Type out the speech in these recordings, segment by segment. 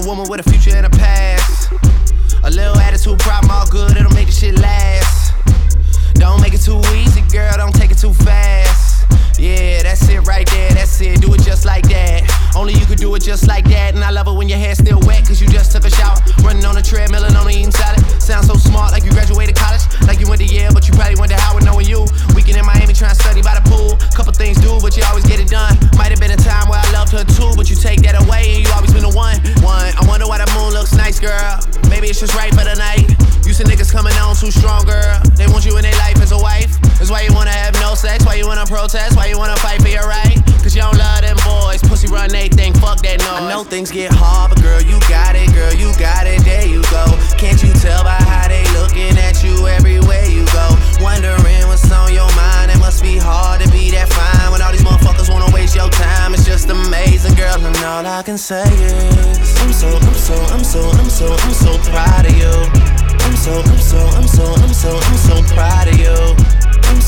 woman with a future and a past. A little attitude problem, all good, it'll make the shit last. Don't make it too easy, girl, don't take it too fast. Yeah, that's it right there, that's it, do it just like that. Only you could do it just like that. And I love it when your hair's still wet, cause you just took a shower. Running on a treadmill and only eating salad. Sound so smart, like you graduated college. Like you went to Yale, but you probably went to Howard knowing you. Weekend in Miami trying to study by the pool. Couple things do, but you always get it done. Might have been a time where I loved her too, but you take that away and you always been the one. I wonder why the moon looks nice, girl. Maybe it's just right for the night. You see niggas coming on too strong, girl. They want you in their life as a wife. That's why you wanna have no sex, why you wanna protest, why you wanna fight for your right. Cause you don't love them boys, pussy run anything, fuck that noise. I know things get hard, but girl, you got it, there you go. Can't you tell by how they looking at you everywhere you go? Wondering what's on your mind, it must be hard to be that fine. When all these motherfuckers wanna waste your time, it's just amazing, girl. And all I can say is, I'm so proud of you. I'm so proud of you. I'm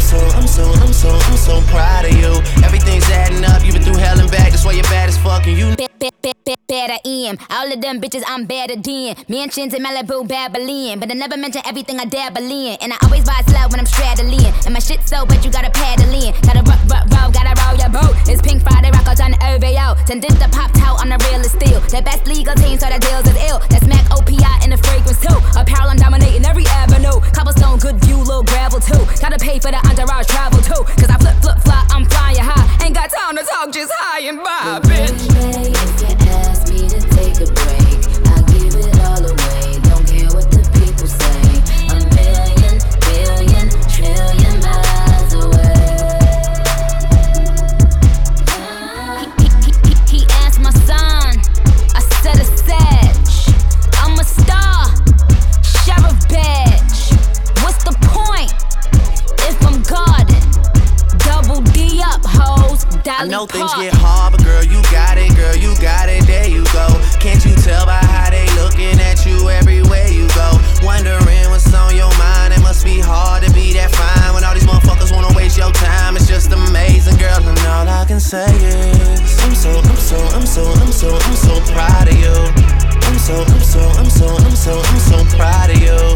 so proud of you. Everything's adding up, you've been through hell and back, that's why you're bad as fuck and you better in. All of them bitches I'm better than. Mansions in Malibu, Babylon, but I never mention everything I dabble in. And I always ride slow when I'm straddling. And my shit so but you gotta paddle in. Gotta roll, gotta roll your boat. It's Pink Friday, rock out on the OVO. Send this the pop out on the realest steel. The best legal team, so the deals is ill. That's Mac OPI in the fragrance too. Apparel I'm dominating every avenue. Cobblestone, good view, little gravel too. Gotta pay for the entourage travel too. Cause I flip, fly, I'm flying high. Ain't got time to talk, just high and by, bitch. If you ask me to take a break, I'll give it all away. Don't care what the people say. A million, billion, trillion miles away. He asked my son, I said a sedge. I'm a star, sheriff badge. What's the point if I'm guarded? Double D up, hoes. I know things get hard, but girl, you got it, there you go. Can't you tell by how they looking at you everywhere you go? Wondering what's on your mind, it must be hard to be that fine. When all these motherfuckers wanna waste your time, it's just amazing, girl. And all I can say is, I'm so proud of you. I'm so proud of you.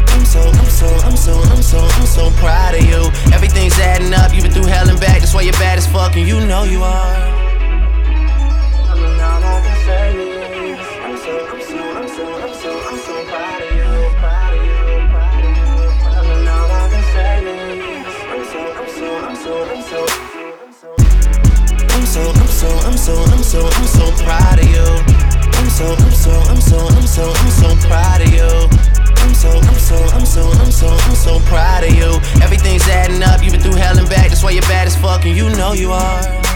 I'm so proud of you. Everything's adding up, you've been through hell and back, that's why you're bad as fuck and you know you are. And all I can say is, I'm so proud of you, And all I can say is, I'm so proud of you. I'm so proud of you. I'm so proud of you. Everything's adding up, you've been through hell and back, that's why you're bad as fuck and you know you are.